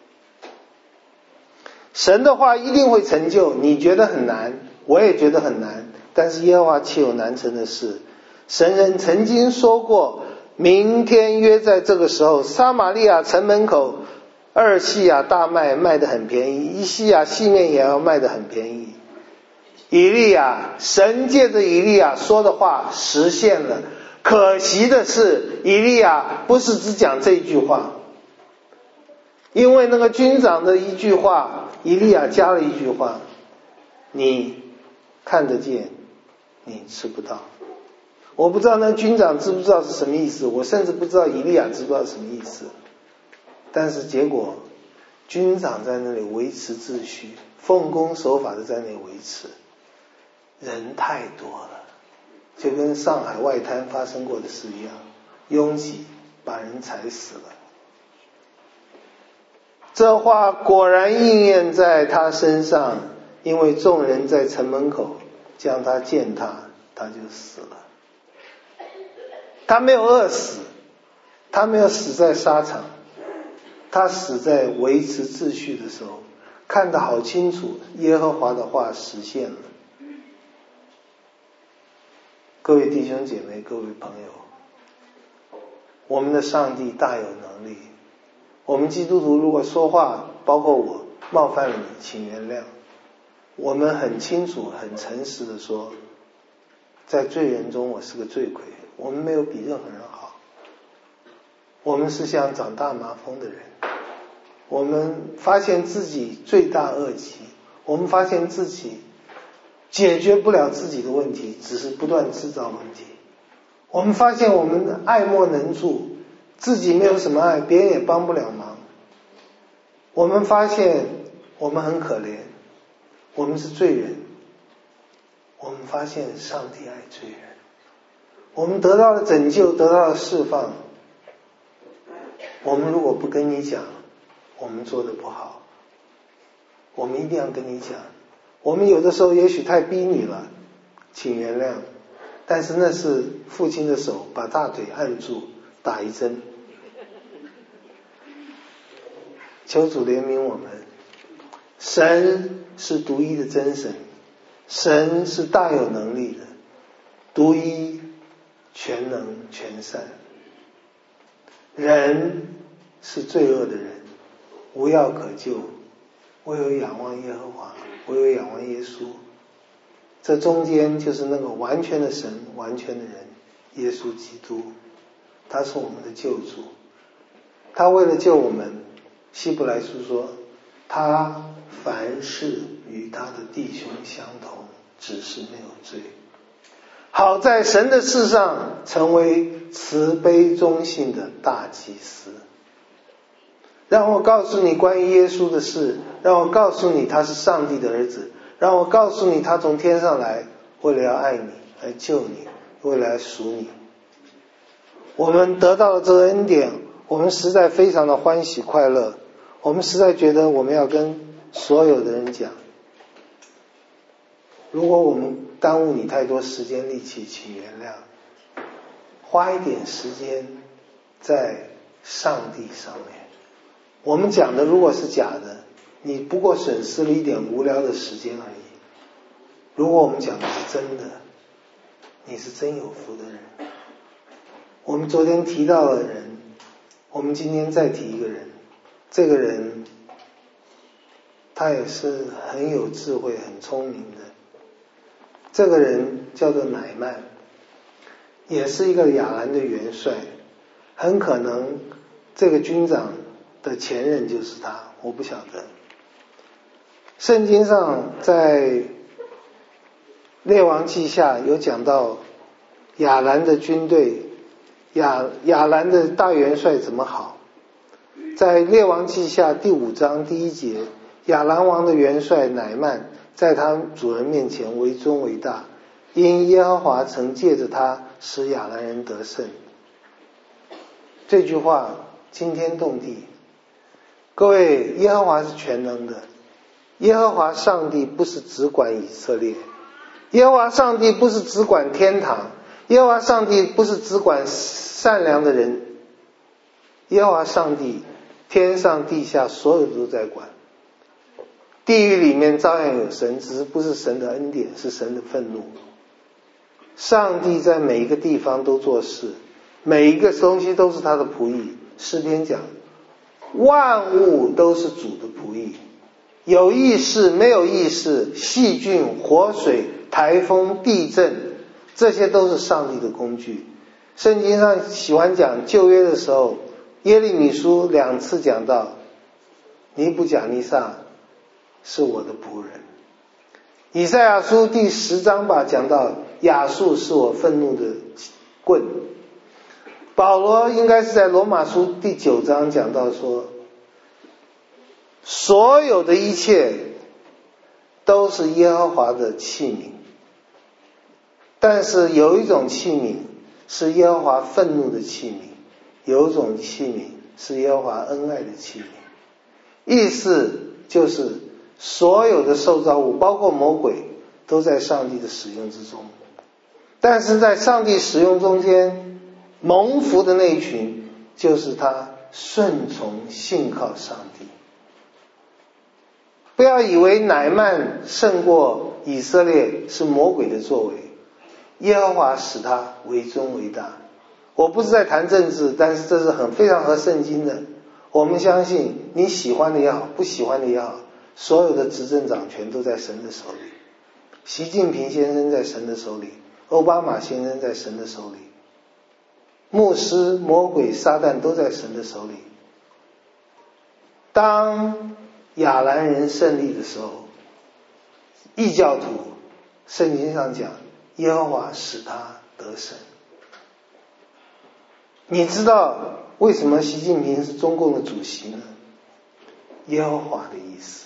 神的话一定会成就，你觉得很难，我也觉得很难，但是耶和华岂有难成的事。神人曾经说过，明天约在这个时候，撒玛利亚城门口2细亚大麦卖得很便宜，1细亚细面也要卖得很便宜。以利亚，神借着以利亚说的话实现了， 可惜的是，以利亚不是只讲这一句话，因为那个军长的一句话，以利亚加了一句话：你看得见，你吃不到。我不知道那军长知不知道是什么意思，我甚至不知道以利亚知不知道什么意思。但是结果，军长在那里维持秩序，奉公守法的在那里维持，人太多了，就跟上海外滩发生过的事一样，拥挤把人踩死了。这话果然应验在他身上，因为众人在城门口将他践踏，他就死了。他没有饿死，他没有死在沙场，他死在维持秩序的时候，看得好清楚，耶和华的话实现了。各位弟兄姐妹，各位朋友，我们的上帝大有能力。我们基督徒如果说话，包括我冒犯了你，请原谅。我们很清楚很诚实的说，在罪人中我是个罪魁，我们没有比任何人好，我们是像长大麻风的人，我们发现自己罪大恶极，我们发现自己解决不了自己的问题，只是不断制造问题。我们发现我们爱莫能助，自己没有什么爱，别人也帮不了忙。我们发现我们很可怜，我们是罪人。我们发现上帝爱罪人，我们得到了拯救，得到了释放。我们如果不跟你讲我们做的不好，我们一定要跟你讲。我们有的时候也许太逼你了，请原谅，但是那是父亲的手把大腿按住，打一针。求主怜悯我们。神是独一的真神，神是大有能力的，独一全能全善。人是罪恶的人，无药可救，唯有仰望耶和华，唯有仰望耶稣。这中间就是那个完全的神，完全的人，耶稣基督，他是我们的救主。他为了救我们，希伯来书说，他凡事与他的弟兄相同，只是没有罪。好在神的事上成为慈悲忠信的大祭司。让我告诉你关于耶稣的事，让我告诉你他是上帝的儿子，让我告诉你他从天上来，为了要爱你，来救你，为了来赎你。我们得到了这个恩典，我们实在非常的欢喜快乐，我们实在觉得我们要跟所有的人讲。如果我们耽误你太多时间力气，请原谅，花一点时间在上帝上面。我们讲的如果是假的，你不过损失了一点无聊的时间而已。如果我们讲的是真的，你是真有福的人。我们昨天提到了人，我们今天再提一个人。这个人他也是很有智慧很聪明的。这个人叫做乃曼，也是一个亚兰的元帅，很可能这个军长的前任就是他，我不晓得。圣经上在列王记下有讲到亚兰的军队，亚兰的大元帅怎么好。在列王记下第5章第1节，亚兰王的元帅乃曼在他主人面前为尊为大，因耶和华曾借着他使亚兰人得胜。这句话惊天动地。各位，耶和华是全能的，耶和华上帝不是只管以色列，耶和华上帝不是只管天堂，耶和华上帝不是只管善良的人，耶和华上帝天上地下所有都在管。地狱里面照样有神，只是不是神的恩典，是神的愤怒。上帝在每一个地方都做事，每一个东西都是他的仆役。诗篇讲，万物都是主的仆役，有意识没有意识，细菌、活水、台风、地震，这些都是上帝的工具。 圣经上喜欢讲旧约的时候，耶利米书2次讲到尼布甲尼撒是我的仆人，以赛亚书第10章吧讲到亚述是我愤怒的棍，保罗应该是在罗马书第9章讲到说，所有的一切都是耶和华的器皿，但是有一种器皿是耶和华愤怒的器皿，有一种器皿是耶和华恩爱的器皿。意思就是所有的受造物包括魔鬼都在上帝的使用之中，但是在上帝使用中间蒙福的那一群就是他顺从信靠上帝。不要以为乃縵胜过以色列是魔鬼的作为，耶和华使他为尊为大。我不是在谈政治，但是这是非常合圣经的。我们相信你喜欢的也好，不喜欢的也好，所有的执政掌权都在神的手里。习近平先生在神的手里，奥巴马先生在神的手里，牧师、魔鬼、撒旦都在神的手里。当亚兰人胜利的时候，异教徒圣经上讲耶和华使他得胜。你知道为什么习近平是中共的主席呢？耶和华的意思。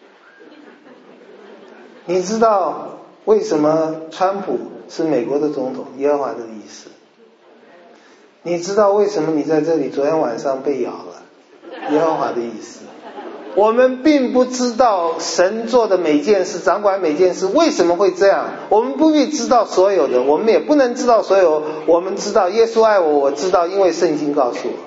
你知道为什么川普是美国的总统？耶和华的意思。你知道为什么你在这里昨天晚上被咬了？耶和华的意思。我们并不知道神做的每件事，掌管每件事为什么会这样，我们不必知道所有的，我们也不能知道所有。我们知道耶稣爱我，我知道，因为圣经告诉我。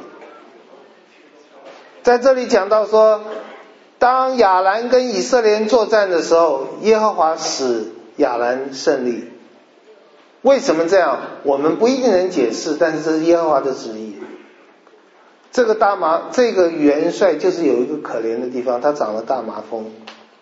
在这里讲到说，当亚兰跟以色列人作战的时候，耶和华使亚兰胜利。为什么这样我们不一定能解释，但是这是耶和华的旨意。这个元帅就是有一个可怜的地方，他长了大麻风。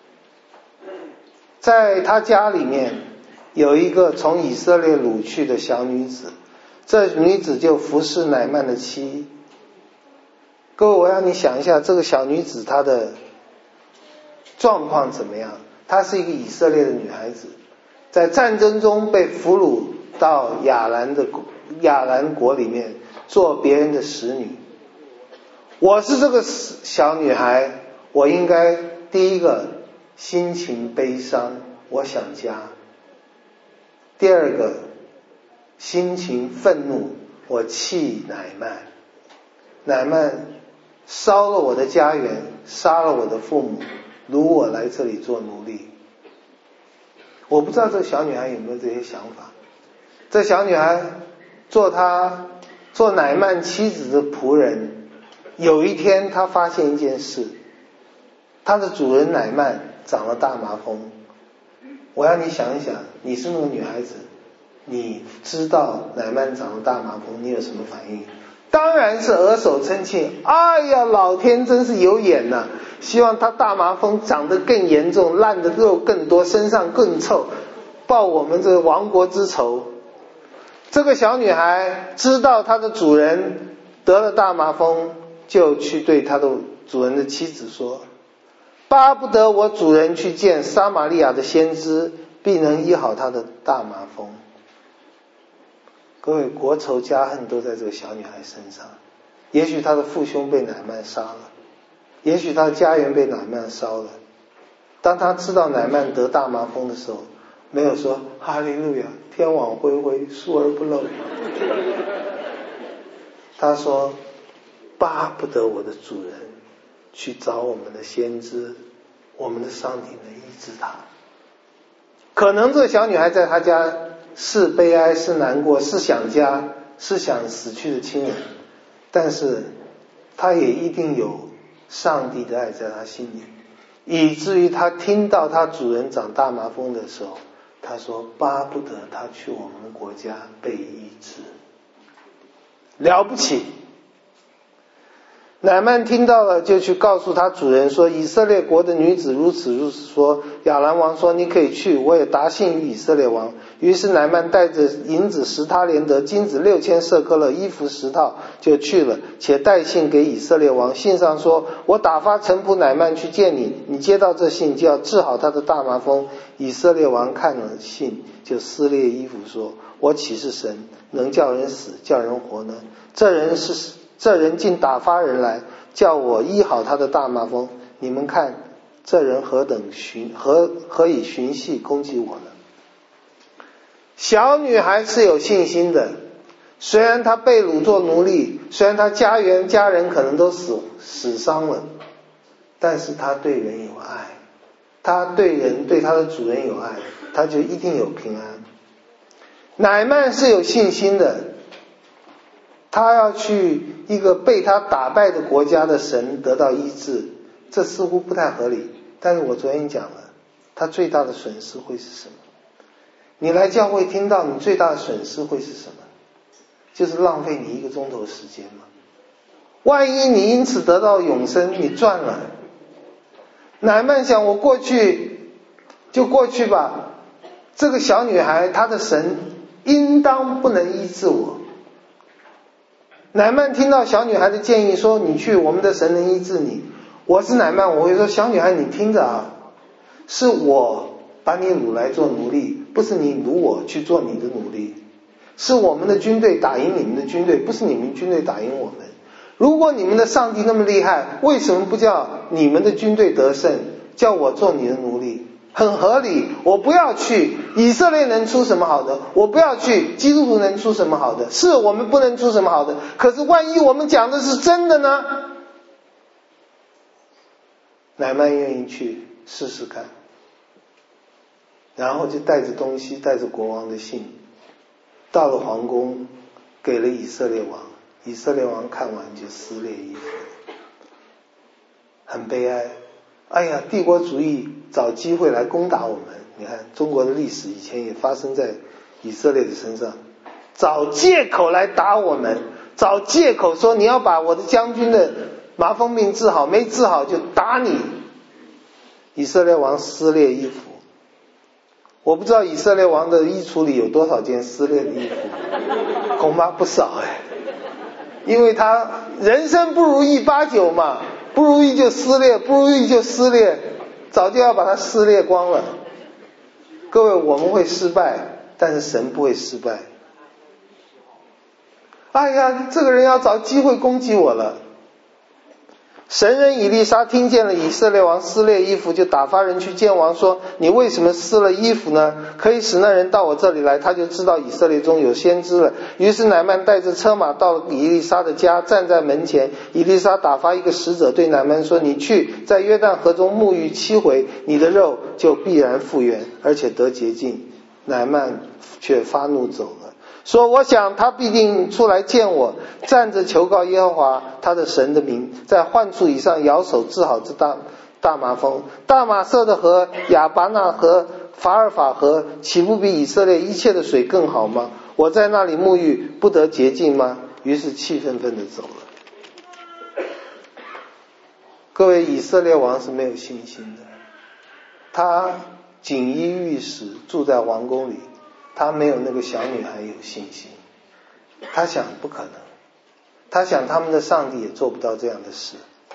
在他家里面有一个从以色列掳去的小女子，这女子就服侍乃縵的妻。各位，我让你想一下，这个小女子她的状况怎么样？她是一个以色列的女孩子，在战争中被俘虏到亚兰国里面做别人的使女。我是这个小女孩，我应该第一个心情悲伤，我想家；第二个心情愤怒，我气乃縵。乃縵烧了我的家园，杀了我的父母，掳我来这里做奴隶。我不知道这小女孩有没有这些想法。这小女孩做乃縵妻子的仆人，有一天他发现一件事，他的主人乃縵长了大麻风。我让你想一想，你是那个女孩子，你知道乃縵长了大麻风，你有什么反应？当然是额手称庆，哎呀，老天真是有眼呐！希望他大麻风长得更严重，烂的肉更多，身上更臭，报我们这个亡国之仇。这个小女孩知道她的主人得了大麻风，就去对她的主人的妻子说，巴不得我主人去见撒玛利亚的先知，必能医好他的大麻风。各位，国仇家恨都在这个小女孩身上。也许她的父兄被乃縵杀了，也许她的家园被乃縵烧了。当她知道乃縵得大麻风的时候，没有说哈利路亚，天网恢恢，疏而不漏。她说，巴不得我的主人去找我们的先知，我们的上帝能医治他。可能这个小女孩在她家是悲哀，是难过，是想家，是想死去的亲人，但是她也一定有上帝的爱在她心里，以至于她听到她主人长大麻风的时候，她说巴不得他去我们国家被医治。了不起！ 乃曼听到了，就去告诉他主人说，以色列国的女子如此如此说。亚兰王说，你可以去，我也答信于以色列王。于是乃曼带着银子10他连得，金子6000舍客勒，衣服10套，就去了，且带信给以色列王。信上说，我打发臣仆乃曼去见你，你接到这信就要治好他的大麻风。以色列王看了信，就撕裂衣服说，我岂是神，能叫人死叫人活呢？这人竟打发人来叫我医好他的大麻风，你们看这人何以寻隙攻击我呢？小女孩是有信心的，虽然她被掳做奴隶，虽然她家人可能都死伤了，但是她对人有爱，她对她的主人有爱，她就一定有平安。乃曼是有信心的，他要去一个被他打败的国家的神得到医治，这似乎不太合理。但是我昨天讲了，他最大的损失会是什么？你来教会听到，你最大的损失会是什么？就是浪费你1个钟头时间嘛。万一你因此得到永生，你赚了。乃曼想，我过去就过去吧，这个小女孩她的神应当不能医治我。乃曼听到小女孩的建议说，你去，我们的神能医治你。我是乃曼，我会说，小女孩你听着啊，是我把你掳来做奴隶，不是你掳我去做你的奴隶。是我们的军队打赢你们的军队，不是你们军队打赢我们。如果你们的上帝那么厉害，为什么不叫你们的军队得胜，叫我做你的奴隶？很合理，我不要去，以色列能出什么好的？我不要去，基督徒能出什么好的？是我们不能出什么好的，可是万一我们讲的是真的呢？乃曼愿意去试试看，然后就带着东西，带着国王的信，到了皇宫，给了以色列王。以色列王看完就撕裂衣服，很悲哀。哎呀，帝国主义找机会来攻打我们。你看中国的历史以前也发生在以色列的身上，找借口来打我们，找借口说你要把我的将军的麻风病治好，没治好就打你。以色列王撕裂衣服，我不知道以色列王的衣橱里有多少件撕裂的衣服，恐怕不少因为他人生不如意8九嘛，不如意就撕裂，不如意就撕裂，早就要把它撕裂光了。各位，我们会失败，但是神不会失败。哎呀，这个人要找机会攻击我了。神人以利沙听见了以色列王撕裂衣服，就打发人去见王说，你为什么撕了衣服呢？可以使那人到我这里来，他就知道以色列中有先知了。于是乃曼带着车马到了以利沙的家，站在门前。以利沙打发一个使者对乃曼说，你去在约旦河中沐浴7回，你的肉就必然复原，而且得洁净。乃曼却发怒走了，说我想他必定出来见我，站着求告耶和华他的神的名，在患处以上摇手治好这大麻风。大马色的河、亚巴纳河、法尔法河，岂不比以色列一切的水更好吗？我在那里沐浴，不得洁净吗？于是气愤愤地走了。各位，以色列王是没有信心的，他锦衣玉食，住在王宫里，他没有那个小女孩有信心。他想不可能，他想他们的上帝也做不到这样的事。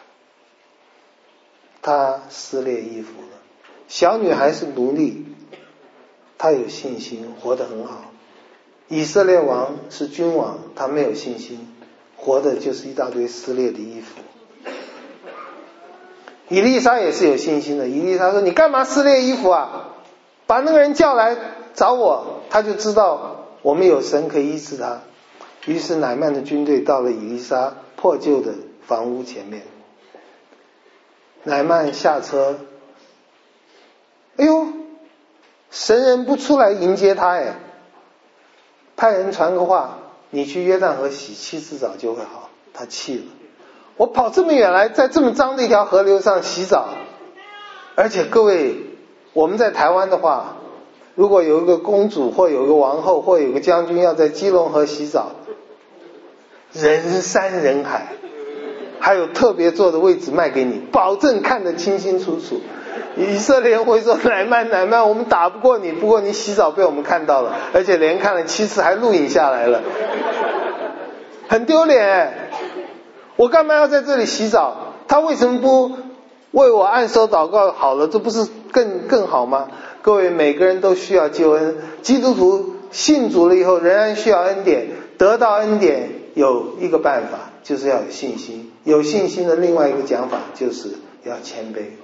他撕裂衣服了。小女孩是奴隶，他有信心，活得很好。以色列王是君王，他没有信心，活的就是一大堆撕裂的衣服。以利沙也是有信心的。以利沙说，你干嘛撕裂衣服啊？把那个人叫来找我，他就知道我们有神可以医治他。于是乃曼的军队到了以利沙破旧的房屋前面。乃曼下车，哎呦，神人不出来迎接他派人传个话，你去约旦河洗7次澡就会好。他气了，我跑这么远来，在这么脏的一条河流上洗澡。而且各位，我们在台湾的话，如果有一个公主或有一个王后或有一个将军要在基隆河洗澡，人山人海， 还有特别坐的位置卖给你，保证看得清清楚楚。以色列人会说，乃曼，我们打不过你，不过你洗澡被我们看到了，而且连看了7次，还录影下来了，很丢脸。我干嘛要在这里洗澡？他为什么不为我按手祷告好了？这不是更好吗？各位，每个人都需要救恩，基督徒信主了以后仍然需要恩典，得到恩典有一个办法，就是要有信心。有信心的另外一个讲法就是要谦卑。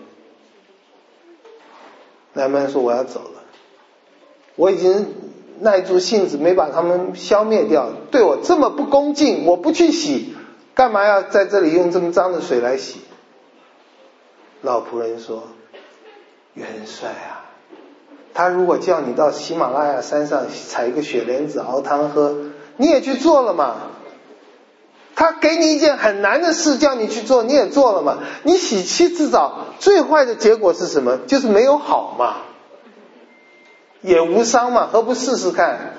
乃曼说，我要走了，我已经耐住性子没把他们消灭掉，对我这么不恭敬，我不去洗，干嘛要在这里用这么脏的水来洗？老仆人说，元帅啊，他如果叫你到喜马拉雅山上采一个雪莲子熬汤喝，你也去做了嘛。他给你一件很难的事叫你去做，你也做了嘛。你洗7次澡，最坏的结果是什么？就是没有好嘛，也无伤嘛，何不试试看？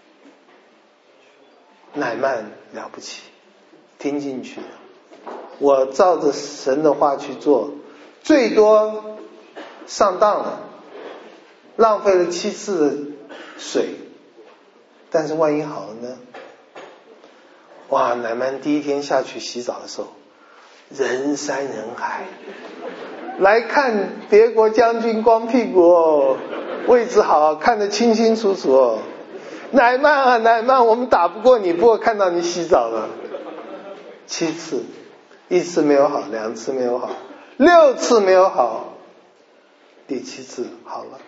乃曼了不起，听进去了，我照着神的话去做，最多上当了，浪费了7次的水，但是万一好了呢？哇，乃曼第一天下去洗澡的时候，人山人海，来看别国将军光屁股哦，位置好，看得清清楚楚哦。乃曼啊，乃曼，我们打不过你，不过看到你洗澡了。7次，1次没有好，2次没有好，6次没有好，第7次好了。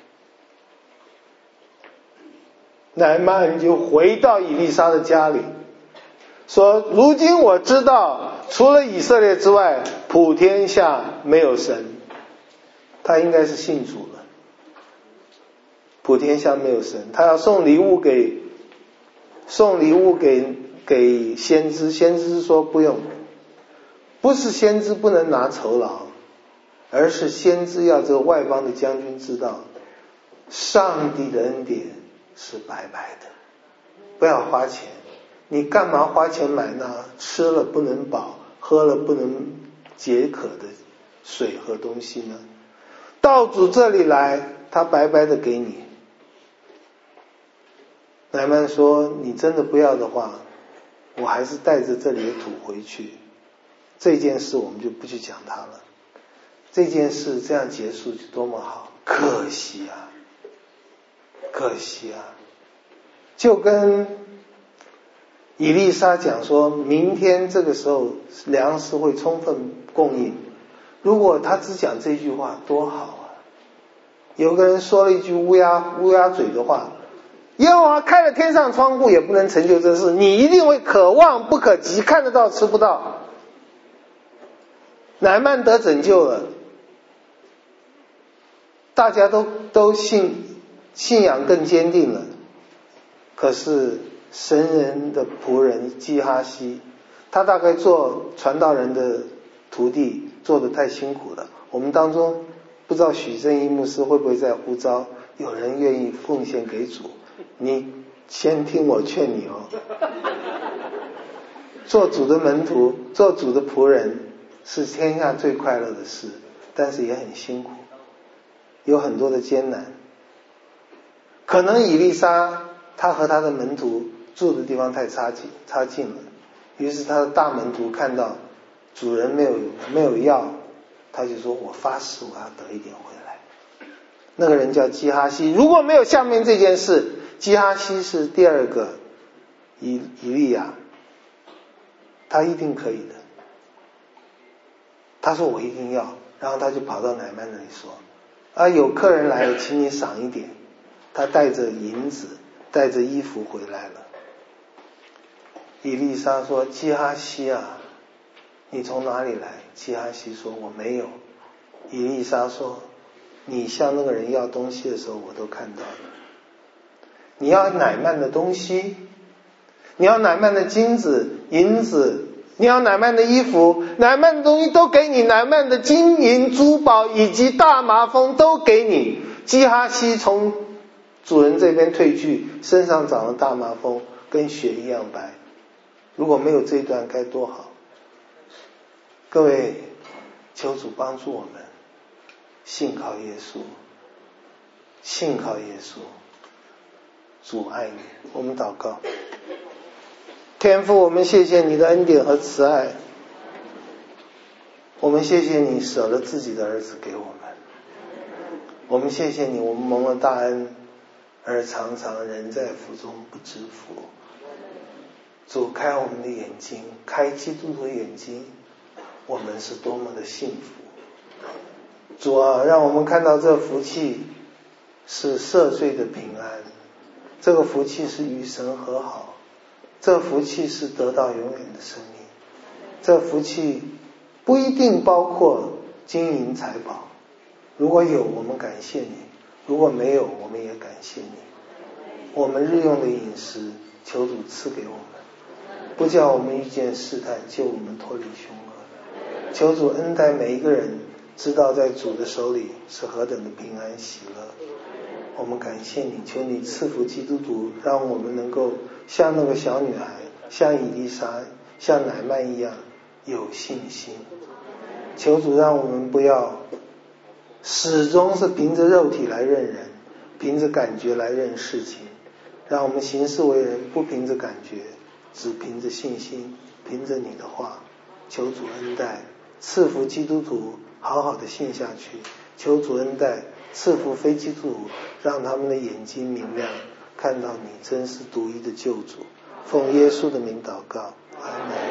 乃曼就回到以利沙的家里，说，如今我知道除了以色列之外，普天下没有神。他应该是信主了，普天下没有神。他要送礼物给先知，先知说不用，不是先知不能拿酬劳，而是先知要这个外邦的将军知道，上帝的恩典是白白的，不要花钱。你干嘛花钱买那吃了不能饱，喝了不能解渴的水和东西呢？到主这里来，他白白的给你。乃曼说，你真的不要的话，我还是带着这里的土回去。这件事我们就不去讲它了，这件事这样结束就多么好，可惜啊，可惜啊。就跟以利沙讲说，明天这个时候粮食会充分供应，如果他只讲这句话多好啊。有个人说了一句乌鸦嘴的话，耶和华开了天上窗户也不能成就这事，你一定会可望不可及，看得到吃不到。乃曼得拯救了，大家都信仰更坚定了。可是神人的仆人基哈西，他大概做传道人的徒弟做得太辛苦了。我们当中不知道许正义牧师会不会在呼召有人愿意奉献给主，你先听我劝你哦。做主的门徒，做主的仆人是天下最快乐的事，但是也很辛苦，有很多的艰难。可能以利沙他和他的门徒住的地方太差劲了，于是他的大门徒看到主人没有要，他就说，我发誓我要得一点回来。那个人叫基哈西，如果没有下面这件事，基哈西是第二个以利亚，他一定可以的。他说我一定要，然后他就跑到乃曼那里说，有客人来了，请你赏一点。他带着银子带着衣服回来了。以利沙说，基哈西啊，你从哪里来？基哈西说，我没有。以利沙说，你向那个人要东西的时候我都看到了。你要乃曼的东西，你要乃曼的金子银子，你要乃曼的衣服，乃曼的东西都给你，乃曼的金银珠宝以及大麻风都给你。基哈西从主人这边退去，身上长了大麻风，跟雪一样白。如果没有这一段该多好。 各位，求主帮助我们信靠耶稣，信靠耶稣。主爱你。我们祷告。天父，我们谢谢你的恩典和慈爱，我们谢谢你舍了自己的儿子给我们，我们谢谢你，我们蒙了大恩，而常常人在福中不知福。主，开我们的眼睛，开基督徒的眼睛，我们是多么的幸福。主啊，让我们看到这福气是赦罪的平安，这个福气是与神和好，这福气是得到永远的生命，这福气不一定包括金银财宝，如果有我们感谢你，如果没有我们也感谢你。我们日用的饮食求主赐给我们，不叫我们遇见试探，救我们脱离凶恶。求主恩待每一个人，知道在主的手里是何等的平安喜乐。我们感谢你，求你赐福基督徒，让我们能够像那个小女孩，像以利沙，像乃縵一样有信心。求主让我们不要始终是凭着肉体来认人，凭着感觉来认事情，让我们行事为人不凭着感觉，只凭着信心，凭着你的话。求主恩待，赐福基督徒好好的信下去。求主恩待，赐福非基督徒，让他们的眼睛明亮，看到你真是独一的救主。奉耶稣的名祷告，阿们。